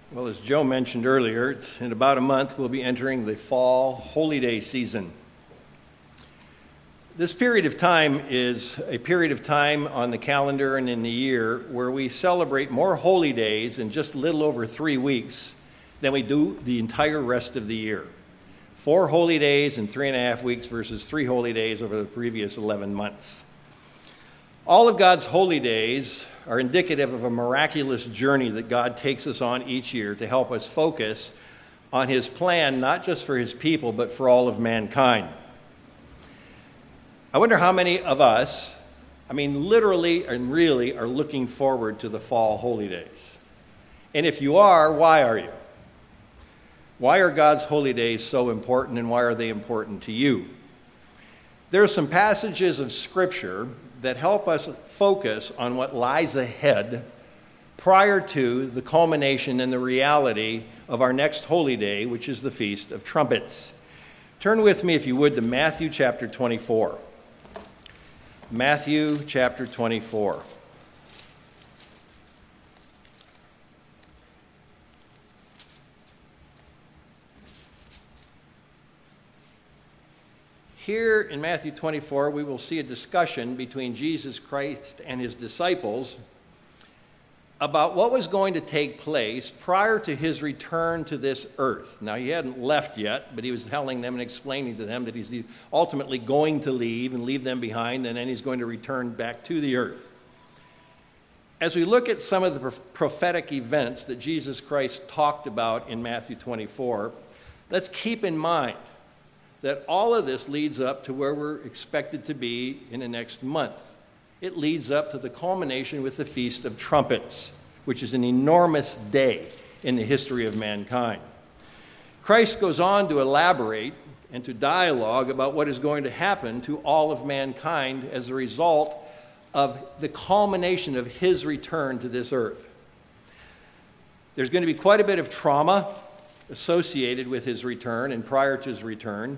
Well, as Joe mentioned earlier, in about a month we'll be entering the fall holy day season. This period of time is a period of time on the calendar and in the year where we celebrate more holy days in just a little over 3 weeks than we do the entire rest of the year. 4 holy days in 3.5 weeks versus 3 holy days over the previous 11 months. All of God's holy days are indicative of a miraculous journey that God takes us on each year to help us focus on his plan, not just for his people, but for all of mankind. I wonder how many of us, literally and really, are looking forward to the fall holy days. And if you are, why are you? Why are God's holy days so important, and why are they important to you? There are some passages of Scripture that help us focus on what lies ahead prior to the culmination and the reality of our next holy day, which is the Feast of Trumpets. Turn with me, if you would, to Matthew chapter 24. Matthew chapter 24. Here in Matthew 24, we will see a discussion between Jesus Christ and his disciples about what was going to take place prior to his return to this earth. Now, he hadn't left yet, but he was telling them and explaining to them that he's ultimately going to leave and leave them behind, and then he's going to return back to the earth. As we look at some of the prophetic events that Jesus Christ talked about in Matthew 24, let's keep in mind that all of this leads up to where we're expected to be in the next month. It leads up to the culmination with the Feast of Trumpets, which is an enormous day in the history of mankind. Christ goes on to elaborate and to dialogue about what is going to happen to all of mankind as a result of the culmination of his return to this earth. There's going to be quite a bit of trauma associated with his return and prior to his return.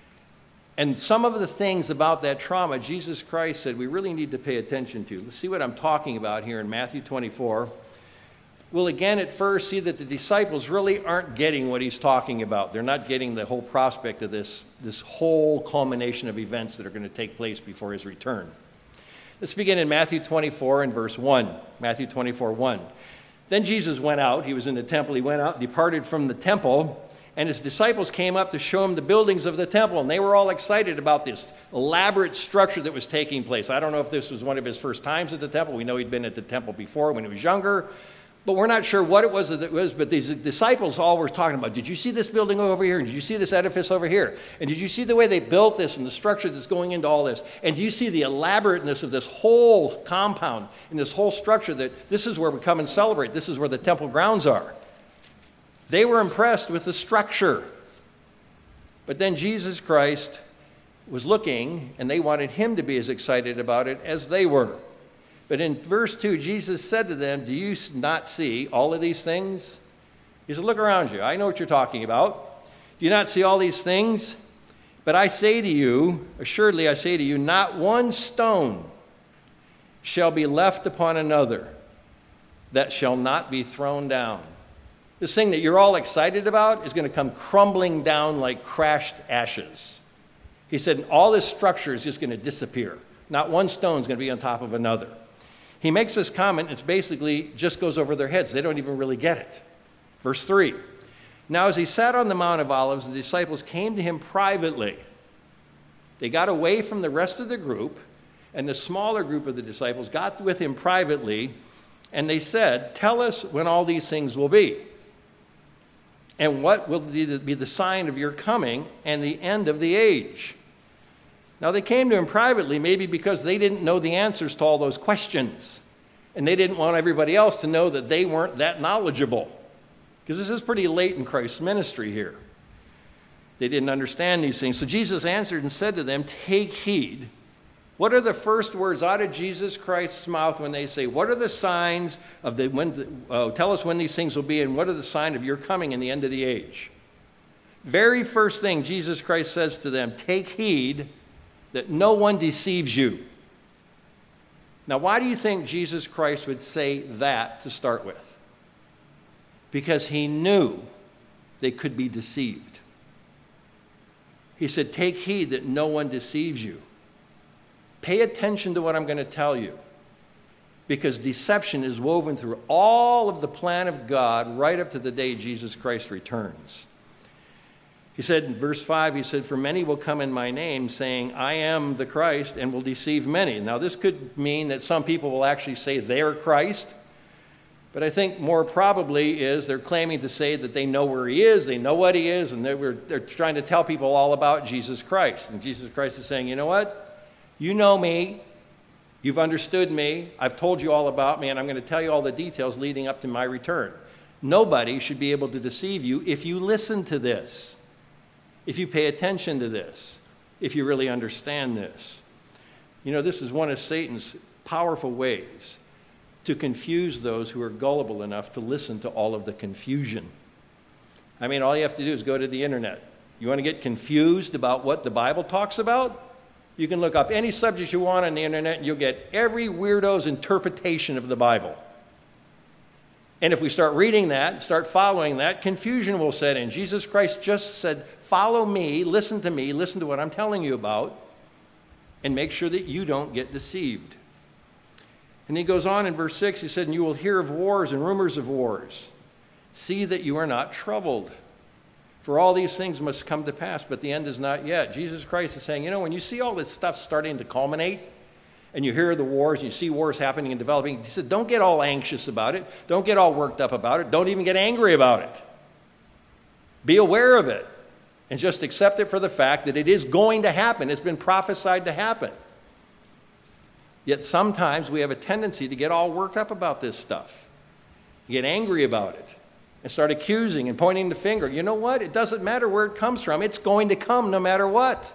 And some of the things about that trauma, Jesus Christ said we really need to pay attention to. Let's see what I'm talking about here in Matthew 24. We'll again at first see that the disciples really aren't getting what he's talking about. They're not getting the whole prospect of this whole culmination of events that are going to take place before his return. Let's begin in Matthew 24 and verse 1. Matthew 24, 1. Then Jesus went out. He was in the temple. He went out, departed from the temple, and his disciples came up to show him the buildings of the temple, and they were all excited about this elaborate structure that was taking place. I don't know if this was one of his first times at the temple. We know he'd been at the temple before when he was younger, but we're not sure what it was that it was. But these disciples all were talking about, did you see this building over here? And did you see this edifice over here? And did you see the way they built this and the structure that's going into all this? And do you see the elaborateness of this whole compound and this whole structure, that this is where we come and celebrate? This is where the temple grounds are. They were impressed with the structure. But then Jesus Christ was looking, and they wanted him to be as excited about it as they were. But in verse 2, Jesus said to them, do you not see all of these things? He said, look around you. I know what you're talking about. Do you not see all these things? But I say to you, assuredly I say to you, not one stone shall be left upon another that shall not be thrown down. This thing that you're all excited about is going to come crumbling down like crashed ashes. He said, all this structure is just going to disappear. Not one stone is going to be on top of another. He makes this comment, it's basically just goes over their heads. They don't even really get it. Verse 3. Now as he sat on the Mount of Olives, the disciples came to him privately. They got away from the rest of the group, and the smaller group of the disciples got with him privately, and they said, tell us when all these things will be, and what will be the sign of your coming and the end of the age. Now, they came to him privately, maybe because they didn't know the answers to all those questions. And they didn't want everybody else to know that they weren't that knowledgeable. Because this is pretty late in Christ's ministry here. They didn't understand these things. So Jesus answered and said to them, take heed. What are the first words out of Jesus Christ's mouth when they say, what are the signs of tell us when these things will be, and what are the sign of your coming and the end of the age? Very first thing Jesus Christ says to them, take heed that no one deceives you. Now, why do you think Jesus Christ would say that to start with? because he knew they could be deceived. He said, take heed that no one deceives you. Pay attention to what I'm going to tell you, because deception is woven through all of the plan of God right up to the day Jesus Christ returns. He said in verse 5, he said, for many will come in my name, saying, I am the Christ, and will deceive many. Now, this could mean that some people will actually say they're Christ, but I think more probably is they're claiming to say that they know where he is, they know what he is, and they're trying to tell people all about Jesus Christ. And Jesus Christ is saying, you know what? You know me. You've understood me. I've told you all about me, and I'm going to tell you all the details leading up to my return. Nobody should be able to deceive you if you listen to this, if you pay attention to this, if you really understand this. You know, this is one of Satan's powerful ways to confuse those who are gullible enough to listen to all of the confusion. I mean, all you have to do is go to the internet. You want to get confused about what the Bible talks about? You can look up any subject you want on the internet, and you'll get every weirdo's interpretation of the Bible. And if we start reading that, start following that, confusion will set in. Jesus Christ just said, follow me, listen to what I'm telling you about, and make sure that you don't get deceived. And he goes on in verse 6, he said, and you will hear of wars and rumors of wars. See that you are not troubled. For all these things must come to pass, but the end is not yet. Jesus Christ is saying, you know, when you see all this stuff starting to culminate, and you hear the wars, and you see wars happening and developing, he said, don't get all anxious about it. Don't get all worked up about it. Don't even get angry about it. Be aware of it, and just accept it for the fact that it is going to happen. It's been prophesied to happen. Yet sometimes we have a tendency to get all worked up about this stuff, get angry about it, and start accusing and pointing the finger. You know what? It doesn't matter where it comes from. It's going to come no matter what.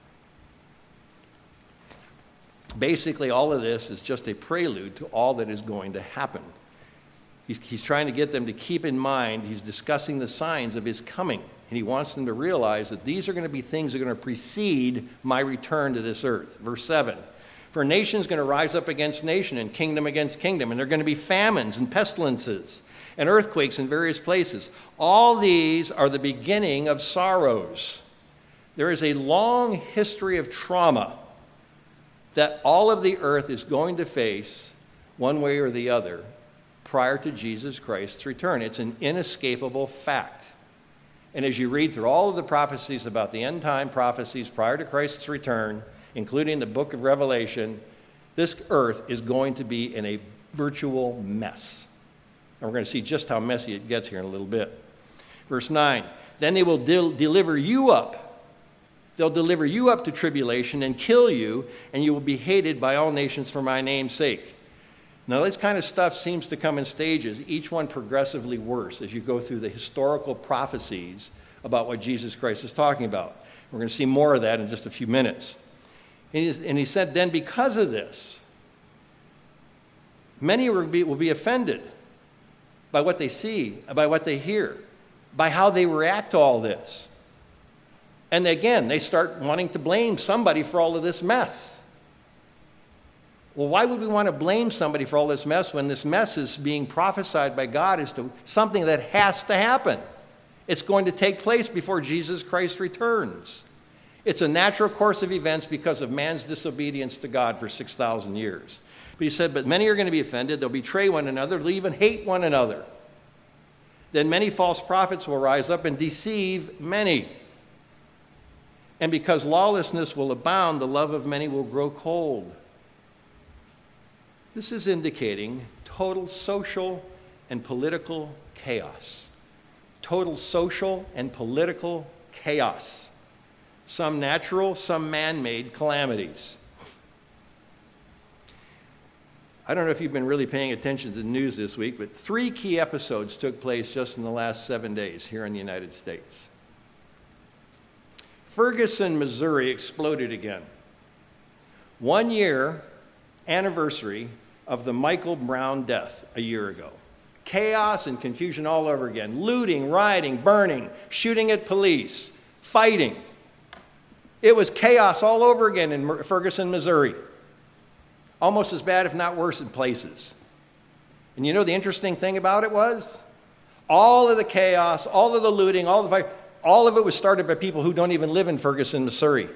Basically, all of this is just a prelude to all that is going to happen. He's trying to get them to keep in mind, he's discussing the signs of his coming, and he wants them to realize that these are going to be things that are going to precede my return to this earth. Verse 7. For nation's going to rise up against nation and kingdom against kingdom, and there are going to be famines and pestilences and earthquakes in various places. All these are the beginning of sorrows. There is a long history of trauma that all of the earth is going to face one way or the other prior to Jesus Christ's return. It's an inescapable fact. And as you read through all of the prophecies about the end time prophecies prior to Christ's return, including the book of Revelation, this earth is going to be in a virtual mess. And we're going to see just how messy it gets here in a little bit. Verse 9, then they will deliver you up. They'll deliver you up to tribulation and kill you, and you will be hated by all nations for my name's sake. Now, this kind of stuff seems to come in stages, each one progressively worse as you go through the historical prophecies about what Jesus Christ is talking about. We're going to see more of that in just a few minutes. And he said, then because of this, many will be offended by what they see, by what they hear, by how they react to all this. And again, they start wanting to blame somebody for all of this mess. Well, why would we want to blame somebody for all this mess when this mess is being prophesied by God as to something that has to happen? It's going to take place before Jesus Christ returns. It's a natural course of events because of man's disobedience to God for 6,000 years. But he said, but many are going to be offended. They'll betray one another. They'll even hate one another. Then many false prophets will rise up and deceive many. And because lawlessness will abound, the love of many will grow cold. This is indicating total social and political chaos. Total social and political chaos. Some natural, some man-made calamities. I don't know if you've been really paying attention to the news this week, but 3 key episodes took place just in the last 7 days here in the United States. Ferguson, Missouri exploded again. 1 year anniversary of the Michael Brown death a year ago. Chaos and confusion all over again. Looting, rioting, burning, shooting at police, fighting. It was chaos all over again in Ferguson, Missouri. Almost as bad, if not worse, in places. And you know the interesting thing about it was? All of the chaos, all of the looting, all of it was started by people who don't even live in Ferguson, Missouri.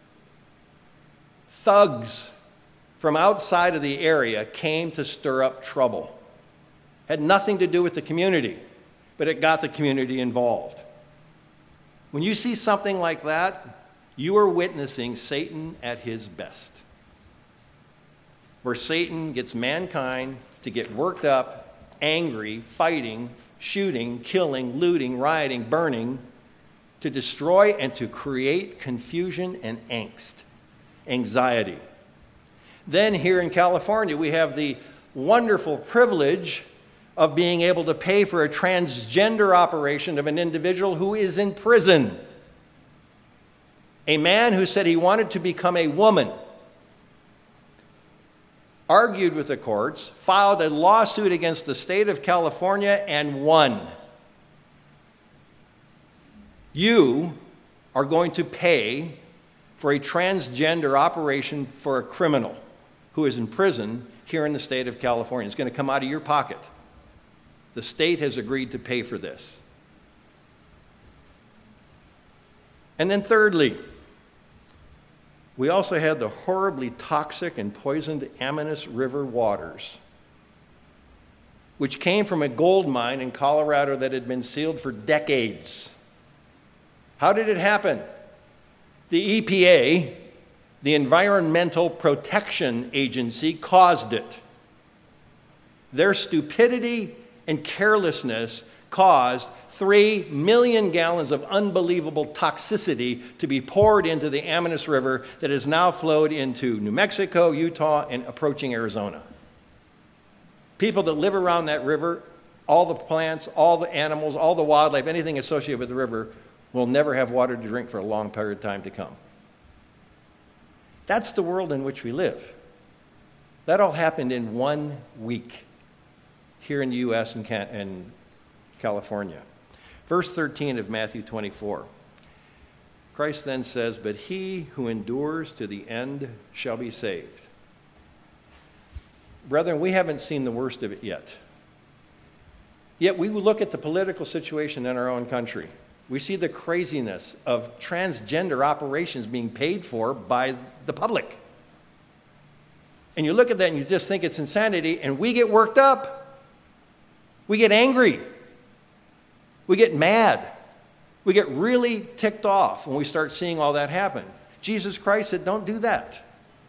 Thugs from outside of the area came to stir up trouble. Had nothing to do with the community, but it got the community involved. When you see something like that, you are witnessing Satan at his best. Where Satan gets mankind to get worked up, angry, fighting, shooting, killing, looting, rioting, burning, to destroy and to create confusion and angst, anxiety. Then here in California, we have the wonderful privilege of being able to pay for a transgender operation of an individual who is in prison. A man who said he wanted to become a woman, argued with the courts, filed a lawsuit against the state of California, and won. You are going to pay for a transgender operation for a criminal who is in prison here in the state of California. It's going to come out of your pocket. The state has agreed to pay for this. And then thirdly, we also had the horribly toxic and poisoned Amanus River waters, which came from a gold mine in Colorado that had been sealed for decades. How did it happen? The EPA, the Environmental Protection Agency, caused it. Their stupidity and carelessness caused 3 million gallons of unbelievable toxicity to be poured into the Amanus River that has now flowed into New Mexico, Utah, and approaching Arizona. People that live around that river, all the plants, all the animals, all the wildlife, anything associated with the river, will never have water to drink for a long period of time to come. That's the world in which we live. That all happened in 1 week here in the U.S. and California. Verse 13 of Matthew 24. Christ then says, "But he who endures to the end shall be saved." Brethren, we haven't seen the worst of it yet. Yet we look at the political situation in our own country. We see the craziness of transgender operations being paid for by the public. And you look at that and you just think it's insanity, and we get worked up. We get angry. We get mad. We get really ticked off when we start seeing all that happen. Jesus Christ said, don't do that.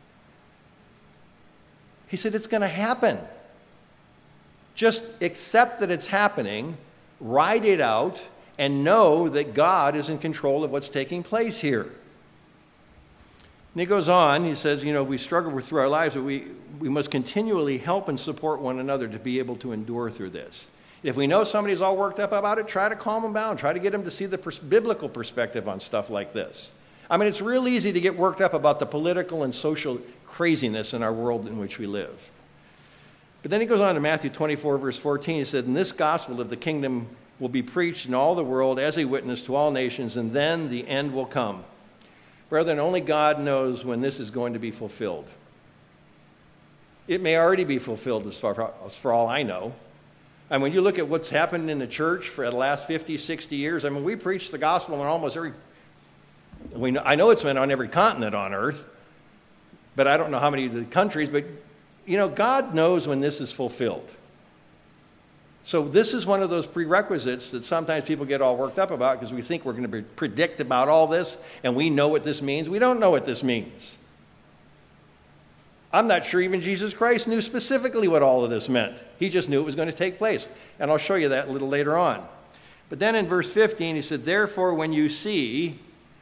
He said, it's going to happen. Just accept that it's happening, ride it out, and know that God is in control of what's taking place here. And he goes on, he says, we struggle through our lives, but we must continually help and support one another to be able to endure through this. If we know somebody's all worked up about it, try to calm them down. Try to get them to see the biblical perspective on stuff like this. I mean, it's real easy to get worked up about the political and social craziness in our world in which we live. But then he goes on to Matthew 24, verse 14. He said, "And this gospel of the kingdom will be preached in all the world as a witness to all nations, and then the end will come." Brethren, only God knows when this is going to be fulfilled. It may already be fulfilled as for all I know. And when you look at what's happened in the church for the last 50, 60 years, I mean, we preach the gospel in almost every... I know it's been on every continent on earth, but I don't know how many of the countries, but, God knows when this is fulfilled. So this is one of those prerequisites that sometimes people get all worked up about because we think we're going to predict about all this and we know what this means. We don't know what this means. I'm not sure even Jesus Christ knew specifically what all of this meant. He just knew it was going to take place. And I'll show you that a little later on. But then in verse 15, he said, Therefore when you see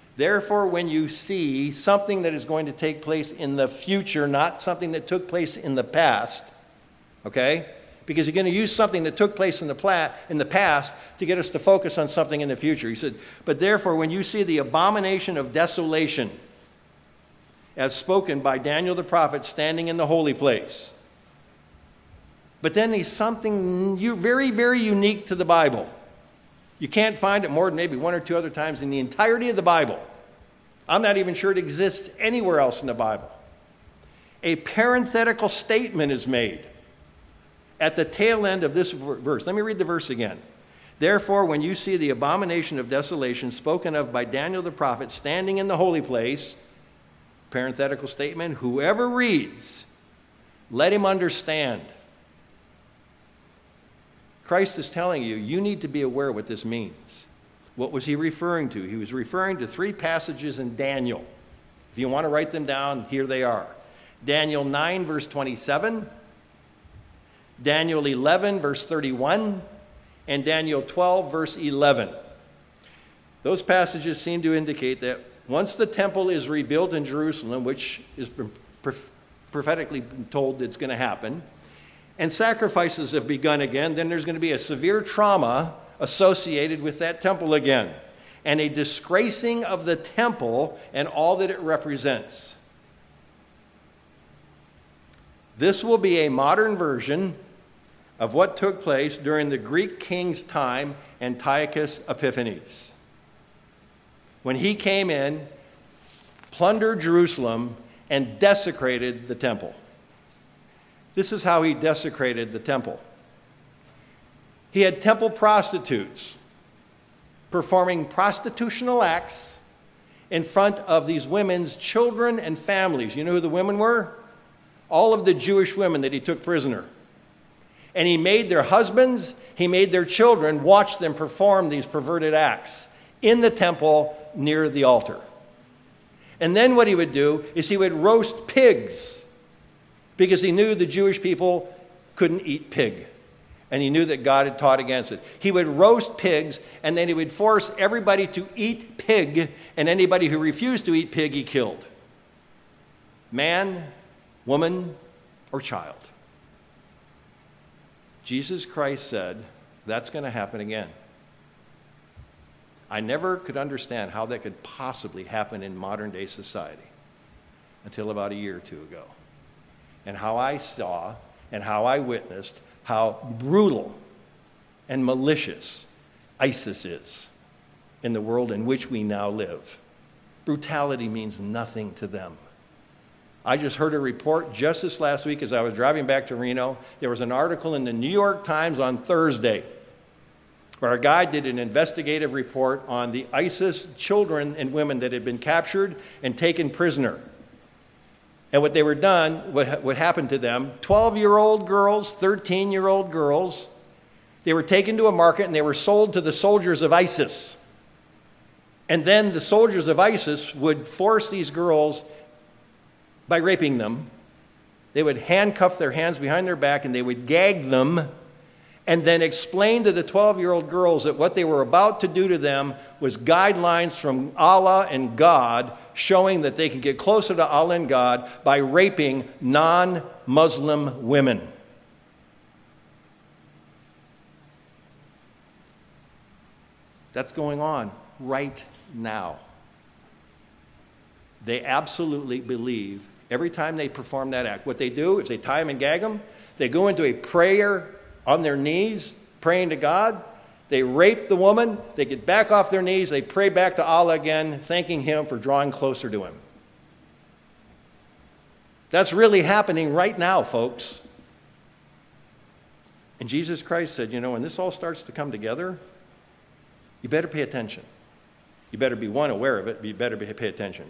something that is going to take place in the future, not something that took place in the past, okay? Because you're going to use something that took place in the past to get us to focus on something in the future. He said, "But therefore when you see the abomination of desolation, as spoken by Daniel the prophet standing in the holy place." But then he's something very, very unique to the Bible. You can't find it more than maybe one or two other times in the entirety of the Bible. I'm not even sure it exists anywhere else in the Bible. A parenthetical statement is made at the tail end of this verse. Let me read the verse again. Therefore, when you see the abomination of desolation spoken of by Daniel the prophet standing in the holy place, parenthetical statement, whoever reads, let him understand. Christ is telling you, you need to be aware what this means. What was he referring to? He was referring to 3 passages in Daniel. If you want to write them down, here they are. Daniel 9, verse 27, Daniel 11, verse 31, and Daniel 12, verse 11. Those passages seem to indicate that once the temple is rebuilt in Jerusalem, which is prophetically told it's going to happen, and sacrifices have begun again, then there's going to be a severe trauma associated with that temple again, and a disgracing of the temple and all that it represents. This will be a modern version of what took place during the Greek king's time, Antiochus Epiphanes, when he came in, plundered Jerusalem, and desecrated the temple. This is how he desecrated the temple. He had temple prostitutes performing prostitutional acts in front of these women's children and families. You know who the women were? All of the Jewish women that he took prisoner. And he made their husbands, he made their children watch them perform these perverted acts in the temple near the altar. And then what he would do is he would roast pigs, because he knew the Jewish people couldn't eat pig. And he knew that God had taught against it. He would roast pigs, and then he would force everybody to eat pig, and anybody who refused to eat pig, he killed. Man, woman, or child. Jesus Christ said, that's going to happen again. I never could understand how that could possibly happen in modern day society until about a year or two ago. And how I saw and how I witnessed how brutal and malicious ISIS is in the world in which we now live. Brutality means nothing to them. I just heard a report just this last week as I was driving back to Reno. There was an article in the New York Times on Thursday where a guy did an investigative report on the ISIS children and women that had been captured and taken prisoner. And what they were done, what happened to them, 12-year-old girls, 13-year-old girls, they were taken to a market and they were sold to the soldiers of ISIS. And then the soldiers of ISIS would force these girls by raping them. They would handcuff their hands behind their back and they would gag them, and then explain to the 12-year-old girls that what they were about to do to them was guidelines from Allah and God, showing that they could get closer to Allah and God by raping non-Muslim women. That's going on right now. They absolutely believe every time they perform that act. What they do is they tie them and gag them. They go into a prayer on their knees, praying to God. They rape the woman. They get back off their knees. They pray back to Allah again, thanking Him for drawing closer to Him. That's really happening right now, folks. And Jesus Christ said, you know, when this all starts to come together, you better pay attention. You better be, one, aware of it, but you better pay attention.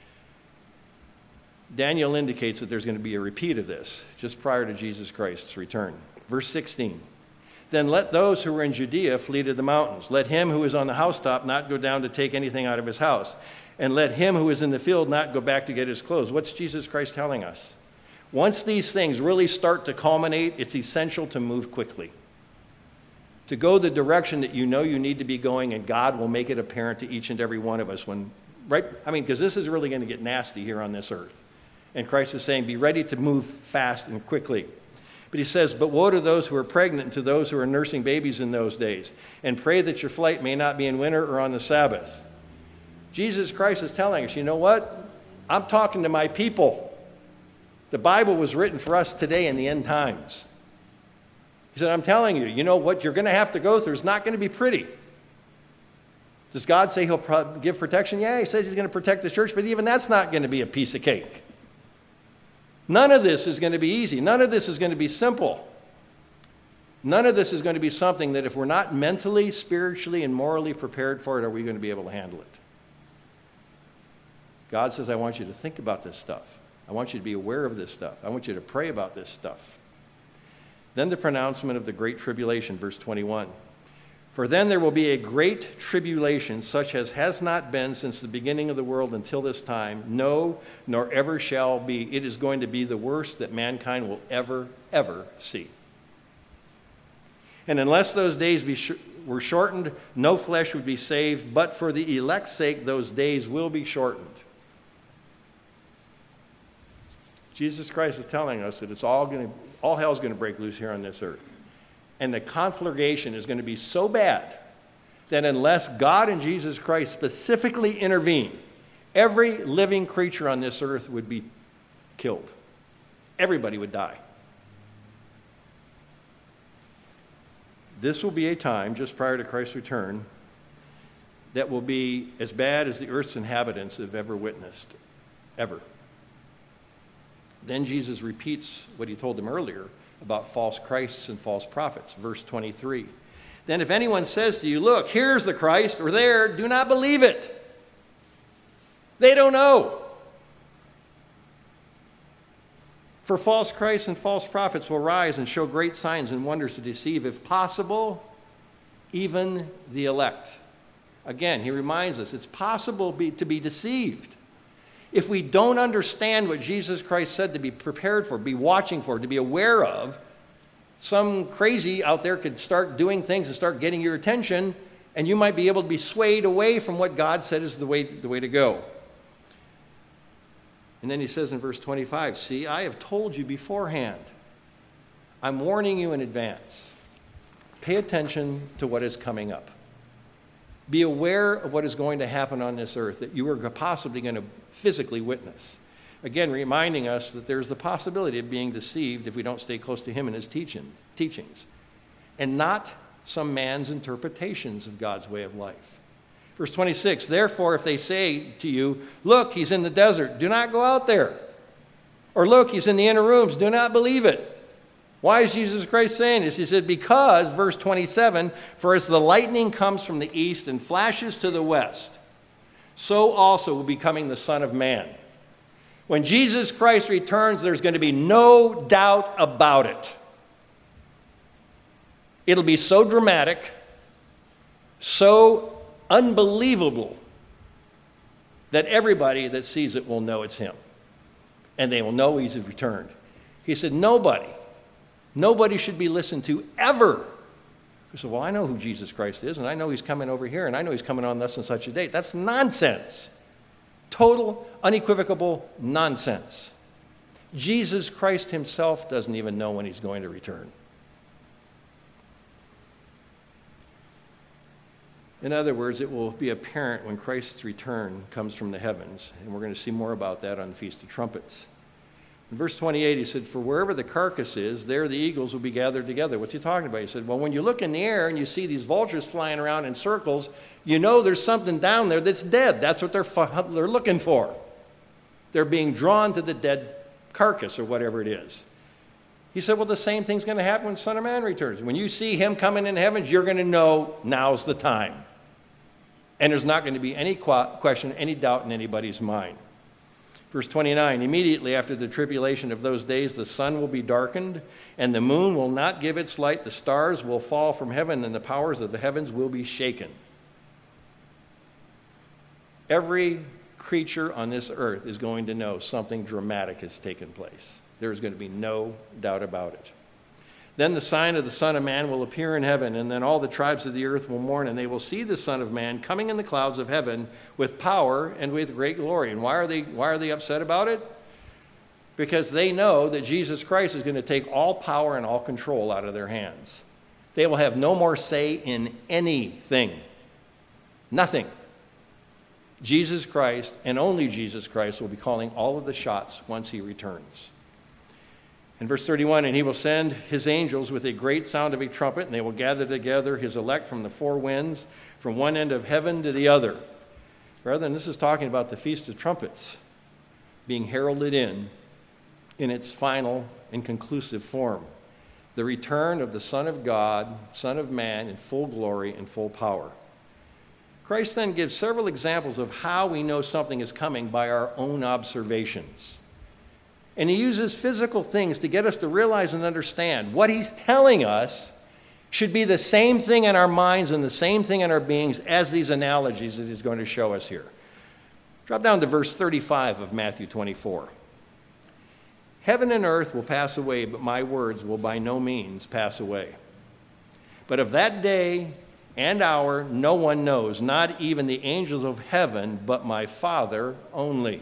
Daniel indicates that there's going to be a repeat of this just prior to Jesus Christ's return. Verse 16, then let those who are in Judea flee to the mountains. Let him who is on the housetop not go down to take anything out of his house. And let him who is in the field not go back to get his clothes. What's Jesus Christ telling us? Once these things really start to culminate, it's essential to move quickly. To go the direction that you know you need to be going, and God will make it apparent to each and every one of us because this is really going to get nasty here on this earth. And Christ is saying, be ready to move fast and quickly. But he says, but woe to those who are pregnant and to those who are nursing babies in those days. And pray that your flight may not be in winter or on the Sabbath. Jesus Christ is telling us, you know what? I'm talking to my people. The Bible was written for us today in the end times. He said, I'm telling you, you know what you're going to have to go through is not going to be pretty. Does God say He'll give protection? Yeah, He says He's going to protect the church, but even that's not going to be a piece of cake. None of this is going to be easy. None of this is going to be simple. None of this is going to be something that if we're not mentally, spiritually, and morally prepared for it, are we going to be able to handle it. God says, I want you to think about this stuff. I want you to be aware of this stuff. I want you to pray about this stuff. Then the pronouncement of the great tribulation, verse 21. For then there will be a great tribulation, such as has not been since the beginning of the world until this time, no, nor ever shall be. It is going to be the worst that mankind will ever, ever see. And unless those days were shortened, no flesh would be saved, but for the elect's sake, those days will be shortened. Jesus Christ is telling us that all hell's going to break loose here on this earth. And the conflagration is going to be so bad that unless God and Jesus Christ specifically intervene, every living creature on this earth would be killed. Everybody would die. This will be a time, just prior to Christ's return, that will be as bad as the earth's inhabitants have ever witnessed. Ever. Then Jesus repeats what he told them earlier about false Christs and false prophets. Verse 23. Then if anyone says to you, look, here's the Christ, or there, do not believe it. They don't know. For false Christs and false prophets will rise and show great signs and wonders to deceive, if possible, even the elect. Again, he reminds us it's possible to be deceived. If we don't understand what Jesus Christ said to be prepared for, be watching for, to be aware of, some crazy out there could start doing things and start getting your attention, and you might be able to be swayed away from what God said is the way to go. And then he says in verse 25, see, I have told you beforehand. I'm warning you in advance. Pay attention to what is coming up. Be aware of what is going to happen on this earth that you are possibly going to physically witness. Again, reminding us that there's the possibility of being deceived if we don't stay close to him and his teachings, and not some man's interpretations of God's way of life. Verse 26, therefore, if they say to you, look, he's in the desert, do not go out there. Or look, he's in the inner rooms, do not believe it. Why is Jesus Christ saying this? He said, because, verse 27, for as the lightning comes from the east and flashes to the west, so also will be coming the Son of Man. When Jesus Christ returns, there's going to be no doubt about it. It'll be so dramatic, so unbelievable, that everybody that sees it will know it's him. And they will know he's returned. He said, Nobody should be listened to ever. You say, well, I know who Jesus Christ is, and I know he's coming over here, and I know he's coming on thus and such a date. That's nonsense. Total, unequivocal nonsense. Jesus Christ himself doesn't even know when he's going to return. In other words, it will be apparent when Christ's return comes from the heavens, and we're going to see more about that on the Feast of Trumpets. In verse 28, he said, for wherever the carcass is, there the eagles will be gathered together. What's he talking about? He said, well, when you look in the air and you see these vultures flying around in circles, you know there's something down there that's dead. That's what they're looking for. They're being drawn to the dead carcass or whatever it is. He said, well, the same thing's going to happen when the Son of Man returns. When you see him coming in heavens, you're going to know now's the time. And there's not going to be any question, any doubt in anybody's mind. Verse 29, immediately after the tribulation of those days, the sun will be darkened, and the moon will not give its light. The stars will fall from heaven, and the powers of the heavens will be shaken. Every creature on this earth is going to know something dramatic has taken place. There is going to be no doubt about it. Then the sign of the Son of Man will appear in heaven, and then all the tribes of the earth will mourn, and they will see the Son of Man coming in the clouds of heaven with power and with great glory. And why are they upset about it? Because they know that Jesus Christ is going to take all power and all control out of their hands. They will have no more say in anything. Nothing. Jesus Christ, and only Jesus Christ, will be calling all of the shots once he returns. In verse 31, and he will send his angels with a great sound of a trumpet, and they will gather together his elect from the four winds, from one end of heaven to the other. Brethren, this is talking about the Feast of Trumpets being heralded in its final and conclusive form. the return of the Son of God, Son of Man, in full glory and full power. Christ then gives several examples of how we know something is coming by our own observations. And he uses physical things to get us to realize and understand what he's telling us should be the same thing in our minds and the same thing in our beings as these analogies that he's going to show us here. Drop down to verse 35 of Matthew 24. Heaven and earth will pass away, but my words will by no means pass away. But of that day and hour no one knows, not even the angels of heaven, but my Father only.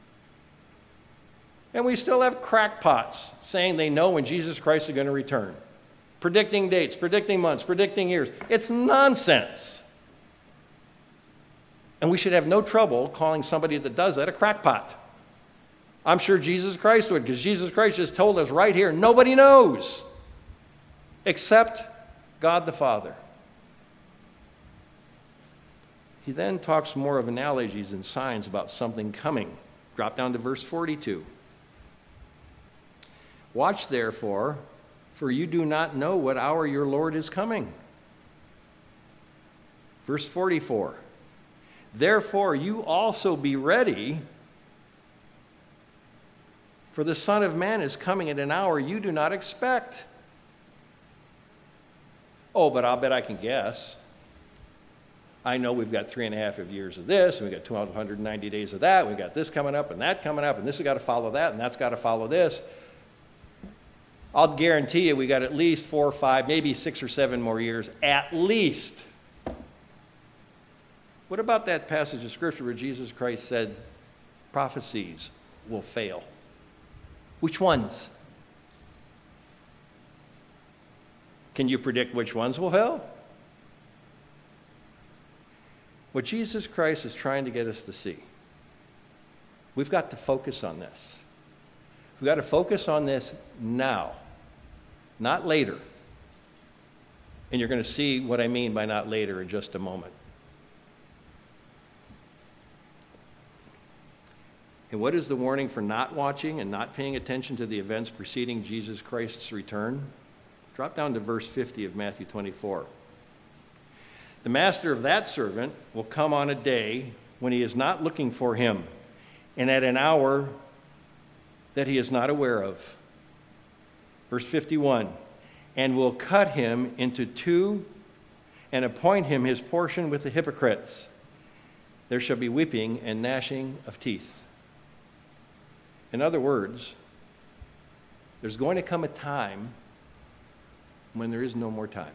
And we still have crackpots saying they know when Jesus Christ is going to return. Predicting dates, predicting months, predicting years. It's nonsense. And we should have no trouble calling somebody that does that a crackpot. I'm sure Jesus Christ would, because Jesus Christ just told us right here, nobody knows except God the Father. He then talks more of analogies and signs about something coming. Drop down to verse 42. Watch therefore, for you do not know what hour your Lord is coming. Verse 44. Therefore you also be ready, for the Son of Man is coming at an hour you do not expect. Oh, but I'll bet I can guess. I know we've got 3.5 years of this, and we've got 190 days of that, we've got this coming up, and that coming up, and this has got to follow that, and that's got to follow this. I'll guarantee you we got at least 4 or 5, maybe 6 or 7 more years, at least. What about that passage of Scripture where Jesus Christ said prophecies will fail? Which ones? Can you predict which ones will fail? What Jesus Christ is trying to get us to see, we've got to focus on this. We've got to focus on this now, not later. And you're going to see what I mean by not later in just a moment. And what is the warning for not watching and not paying attention to the events preceding Jesus Christ's return? Drop down to verse 50 of Matthew 24. The master of that servant will come on a day when he is not looking for him, and at an hour that he is not aware of. Verse 51, and will cut him into two and appoint him his portion with the hypocrites. There shall be weeping and gnashing of teeth. In other words, there's going to come a time when there is no more time.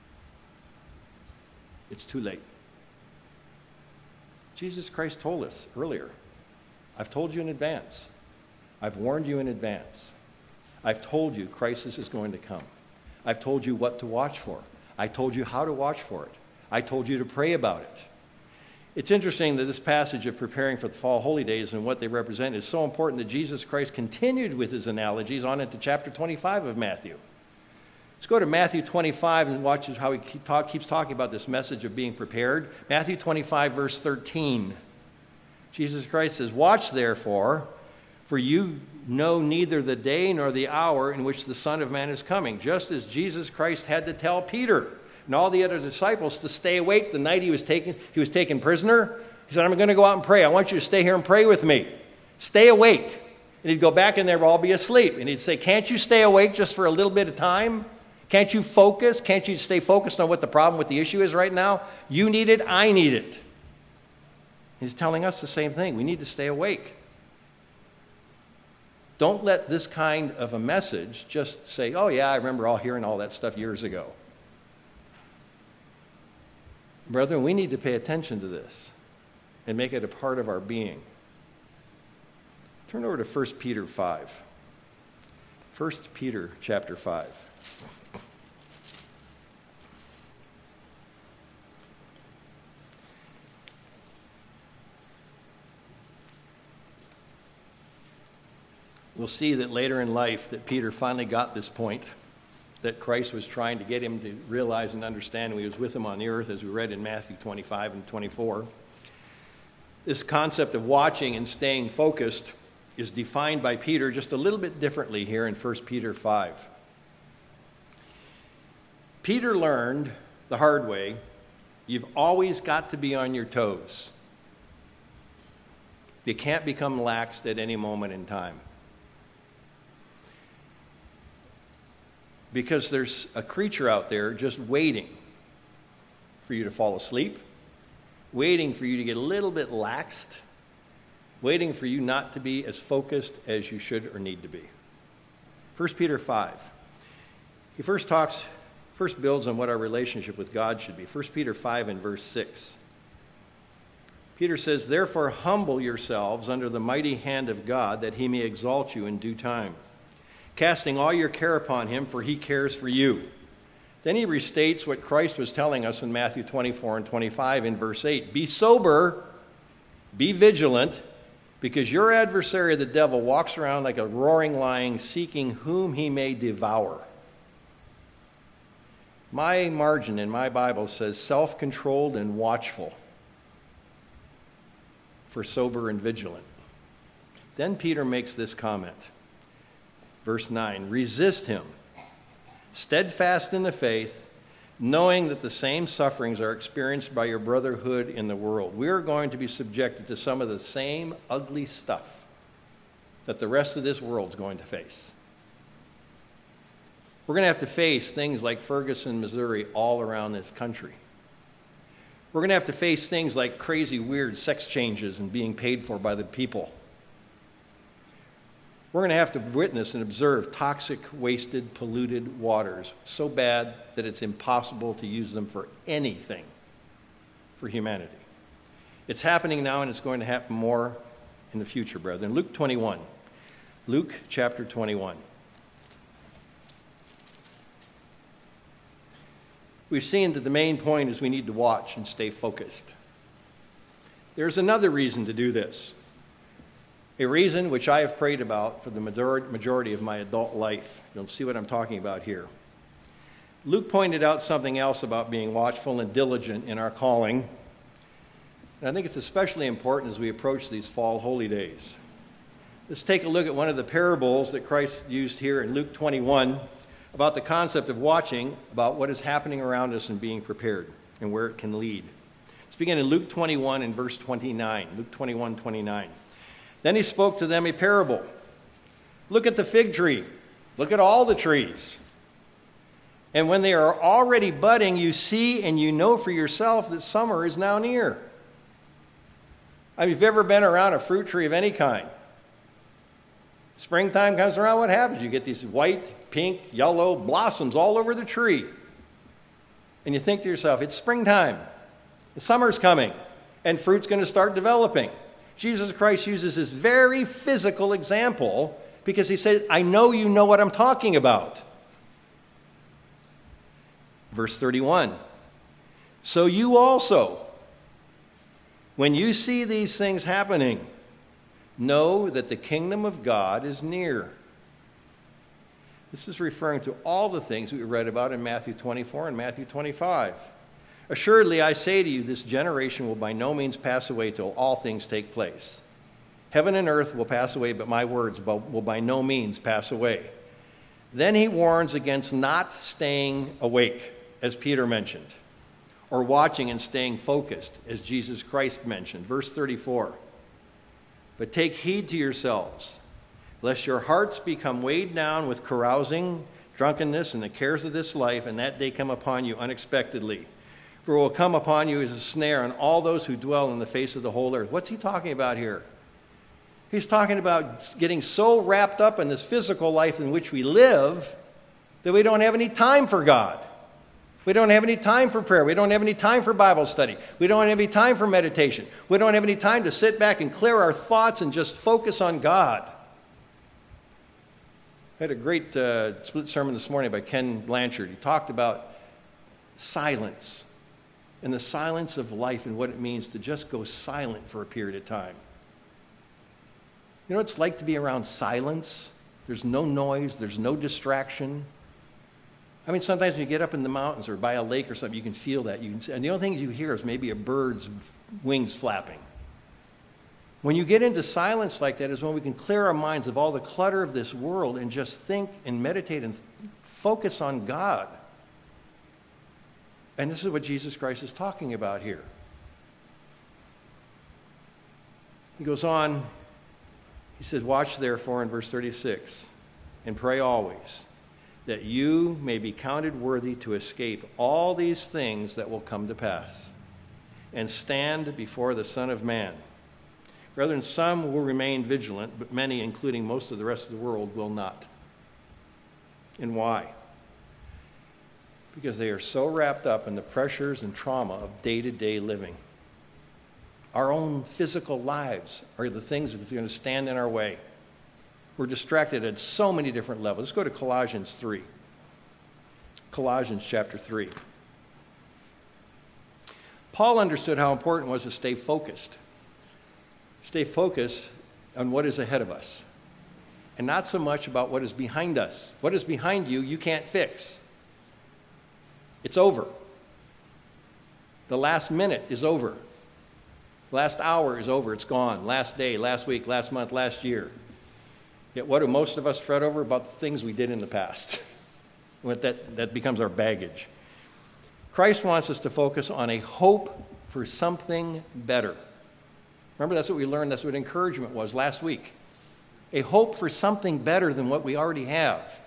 It's too late. Jesus Christ told us earlier, I've told you in advance. I've warned you in advance. I've told you crisis is going to come. I've told you what to watch for. I told you how to watch for it. I told you to pray about it. It's interesting that this passage of preparing for the fall holy days and what they represent is so important that Jesus Christ continued with his analogies on into chapter 25 of Matthew. Let's go to Matthew 25 and watch how he keeps talking about this message of being prepared. Matthew 25, verse 13. Jesus Christ says, watch therefore, for you know neither the day nor the hour in which the Son of Man is coming. Just as Jesus Christ had to tell Peter and all the other disciples to stay awake the night he was taken prisoner. He said, I'm going to go out and pray. I want you to stay here and pray with me. Stay awake. And he'd go back in there, we'll all be asleep. And he'd say, can't you stay awake just for a little bit of time? Can't you focus? Can't you stay focused on what the problem with the issue is right now? You need it, I need it. He's telling us the same thing. We need to stay awake. Don't let this kind of a message just say, oh yeah, I remember hearing all that stuff years ago. Brethren, we need to pay attention to this and make it a part of our being. Turn over to 1 Peter 5. 1 Peter chapter 5. We'll see that later in life that Peter finally got this point that Christ was trying to get him to realize and understand when he was with him on the earth, as we read in Matthew 25 and 24. This concept of watching and staying focused is defined by Peter just a little bit differently here in 1 Peter 5. Peter learned the hard way, you've always got to be on your toes. You can't become lax at any moment in time. Because there's a creature out there just waiting for you to fall asleep, waiting for you to get a little bit laxed, waiting for you not to be as focused as you should or need to be. 1 Peter 5. He first builds on what our relationship with God should be. 1 Peter 5 and verse 6. Peter says, "Therefore humble yourselves under the mighty hand of God, that he may exalt you in due time, casting all your care upon him, for he cares for you." Then he restates what Christ was telling us in Matthew 24 and 25 in verse 8. "Be sober, be vigilant, because your adversary, the devil, walks around like a roaring lion, seeking whom he may devour." My margin in my Bible says self-controlled and watchful for sober and vigilant. Then Peter makes this comment. Verse 9, "Resist him, steadfast in the faith, knowing that the same sufferings are experienced by your brotherhood in the world." We are going to be subjected to some of the same ugly stuff that the rest of this world is going to face. We're going to have to face things like Ferguson, Missouri, all around this country. We're going to have to face things like crazy, weird sex changes and being paid for by the people. We're going to have to witness and observe toxic, wasted, polluted waters so bad that it's impossible to use them for anything for humanity. It's happening now, and it's going to happen more in the future, brethren. Luke 21. Luke chapter 21. We've seen that the main point is we need to watch and stay focused. There's another reason to do this. A reason which I have prayed about for the majority of my adult life. You'll see what I'm talking about here. Luke pointed out something else about being watchful and diligent in our calling. And I think it's especially important as we approach these fall holy days. Let's take a look at one of the parables that Christ used here in Luke 21 about the concept of watching, about what is happening around us and being prepared and where it can lead. Let's begin in Luke 21 and verse 29. Luke 21, 29. "Then he spoke to them a parable. Look at the fig tree. Look at all the trees. And when they are already budding, you see and you know for yourself that summer is now near." I mean, if you've ever been around a fruit tree of any kind, springtime comes around, what happens? You get these white, pink, yellow blossoms all over the tree. And you think to yourself, it's springtime. The summer's coming. And fruit's going to start developing. Jesus Christ uses this very physical example because he said, I know you know what I'm talking about. Verse 31. "So you also, when you see these things happening, know that the kingdom of God is near." This is referring to all the things we read about in Matthew 24 and Matthew 25. "Assuredly, I say to you, this generation will by no means pass away till all things take place. Heaven and earth will pass away, but my words will by no means pass away." Then he warns against not staying awake, as Peter mentioned, or watching and staying focused, as Jesus Christ mentioned. Verse 34. "But take heed to yourselves, lest your hearts become weighed down with carousing, drunkenness, and the cares of this life, and that day come upon you unexpectedly. For it will come upon you as a snare on all those who dwell on the face of the whole earth." What's he talking about here? He's talking about getting so wrapped up in this physical life in which we live that we don't have any time for God. We don't have any time for prayer. We don't have any time for Bible study. We don't have any time for meditation. We don't have any time to sit back and clear our thoughts and just focus on God. I had a great split sermon this morning by Ken Blanchard. He talked about silence and the silence of life and what it means to just go silent for a period of time. You know what it's like to be around silence? There's no noise. There's no distraction. I mean, sometimes when you get up in the mountains or by a lake or something, you can feel that. And the only thing you hear is maybe a bird's wings flapping. When you get into silence like that is when we can clear our minds of all the clutter of this world and just think and meditate and focus on God. And this is what Jesus Christ is talking about here. He goes on, he says, watch therefore in verse 36, and pray always, that you may be counted worthy to escape all these things that will come to pass, and stand before the Son of Man. Brethren, some will remain vigilant, but many, including most of the rest of the world, will not. And why? Because they are so wrapped up in the pressures and trauma of day-to-day living. Our own physical lives are the things that are going to stand in our way. We're distracted at so many different levels. Let's go to Colossians 3. Colossians chapter 3. Paul understood how important it was to stay focused. Stay focused on what is ahead of us, and not so much about what is behind us. What is behind you, you can't fix. It's over. The last minute is over. Last hour is over. It's gone. Last day, last week, last month, last year. Yet what do most of us fret over? About the things we did in the past. That becomes our baggage. Christ wants us to focus on a hope for something better. Remember, that's what we learned. That's what encouragement was last week. A hope for something better than what we already have.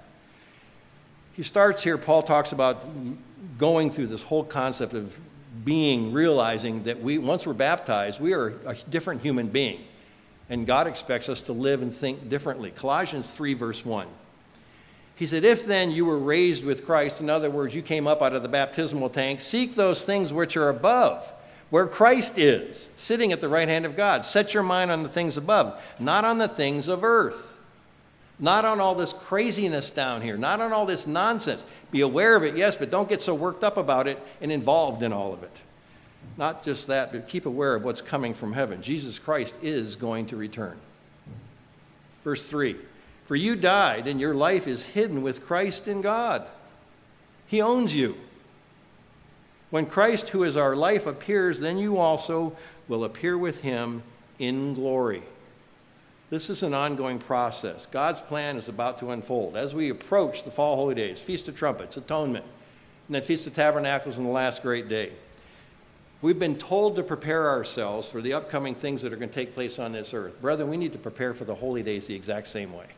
He starts here, Paul talks about going through this whole concept of realizing that once we're baptized, we are a different human being. And God expects us to live and think differently. Colossians 3, verse 1. He said, if then you were raised with Christ, in other words, you came up out of the baptismal tank, seek those things which are above, where Christ is, sitting at the right hand of God. Set your mind on the things above, not on the things of earth. Not on all this craziness down here, not on all this nonsense. Be aware of it, yes, but don't get so worked up about it and involved in all of it. Not just that, but keep aware of what's coming from heaven. Jesus Christ is going to return. Verse 3, for you died, and your life is hidden with Christ in God. He owns you. When Christ, who is our life, appears, then you also will appear with him in glory. This is an ongoing process. God's plan is about to unfold. As we approach the fall holy days, Feast of Trumpets, Atonement, and then Feast of Tabernacles and the last great day, we've been told to prepare ourselves for the upcoming things that are going to take place on this earth. Brethren, we need to prepare for the holy days the exact same way.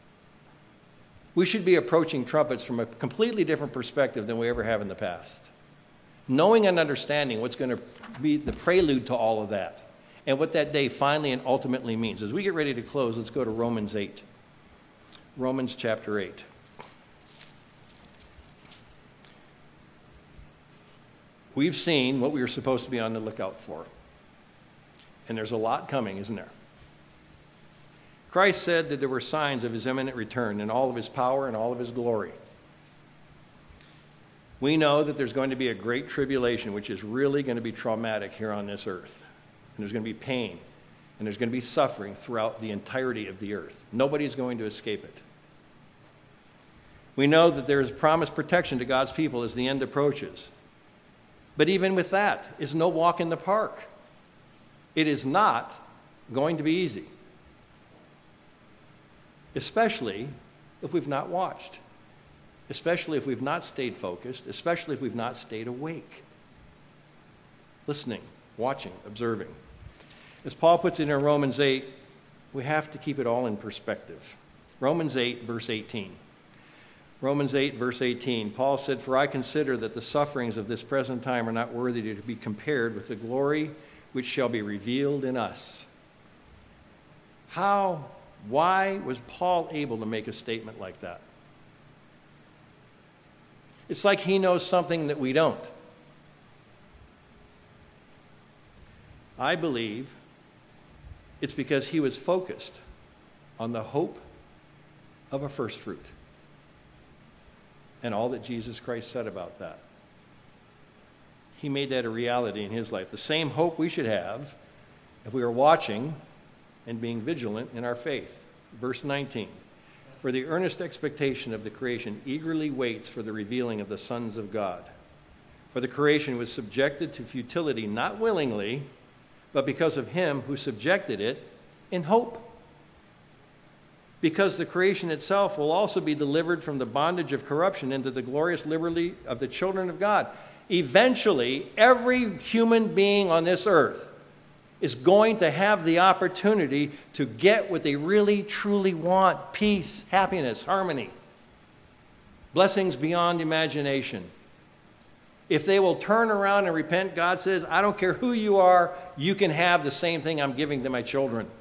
We should be approaching trumpets from a completely different perspective than we ever have in the past. Knowing and understanding what's going to be the prelude to all of that, and what that day finally and ultimately means. As we get ready to close, let's go to Romans 8. Romans chapter 8. We've seen what we were supposed to be on the lookout for. And there's a lot coming, isn't there? Christ said that there were signs of his imminent return in all of his power and all of his glory. We know that there's going to be a great tribulation, which is really going to be traumatic here on this earth. And there's going to be pain, and there's going to be suffering throughout the entirety of the earth. Nobody's going to escape it. We know that there is promised protection to God's people as the end approaches. But even with that, it's no walk in the park. It is not going to be easy, especially if we've not watched, especially if we've not stayed focused, especially if we've not stayed awake, listening, watching, observing. As Paul puts it in Romans 8, we have to keep it all in perspective. Romans 8, verse 18. Romans 8, verse 18, Paul said, for I consider that the sufferings of this present time are not worthy to be compared with the glory which shall be revealed in us. Why was Paul able to make a statement like that? It's like he knows something that we don't. I believe it's because he was focused on the hope of a first fruit and all that Jesus Christ said about that. He made that a reality in his life. The same hope we should have if we are watching and being vigilant in our faith. Verse 19, for the earnest expectation of the creation eagerly waits for the revealing of the sons of God. For the creation was subjected to futility, not willingly, but because of him who subjected it in hope. Because the creation itself will also be delivered from the bondage of corruption into the glorious liberty of the children of God. eventually every human being on this earth is going to have the opportunity to get what they really, truly want: peace, happiness, harmony, blessings beyond imagination. If they will turn around and repent, God says, I don't care who you are, you can have the same thing I'm giving to my children.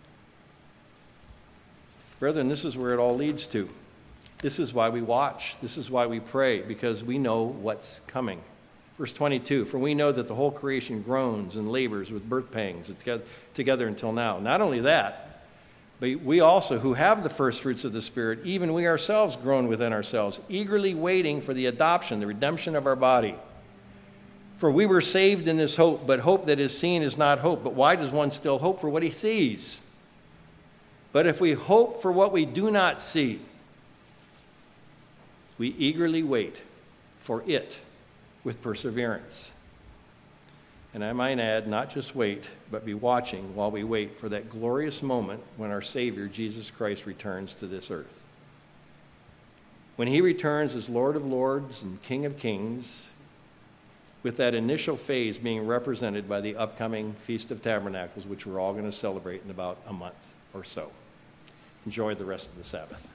Brethren, this is where it all leads to. This is why we watch. This is why we pray, because we know what's coming. Verse 22, for we know that the whole creation groans and labors with birth pangs together until now. Not only that, but we also, who have the first fruits of the Spirit, even we ourselves groan within ourselves, eagerly waiting for the adoption, the redemption of our body. For we were saved in this hope, but hope that is seen is not hope. But why does one still hope for what he sees? But if we hope for what we do not see, we eagerly wait for it with perseverance. And I might add, not just wait, but be watching while we wait for that glorious moment when our Savior, Jesus Christ, returns to this earth. When he returns as Lord of Lords and King of Kings, with that initial phase being represented by the upcoming Feast of Tabernacles, which we're all going to celebrate in about a month or so. Enjoy the rest of the Sabbath.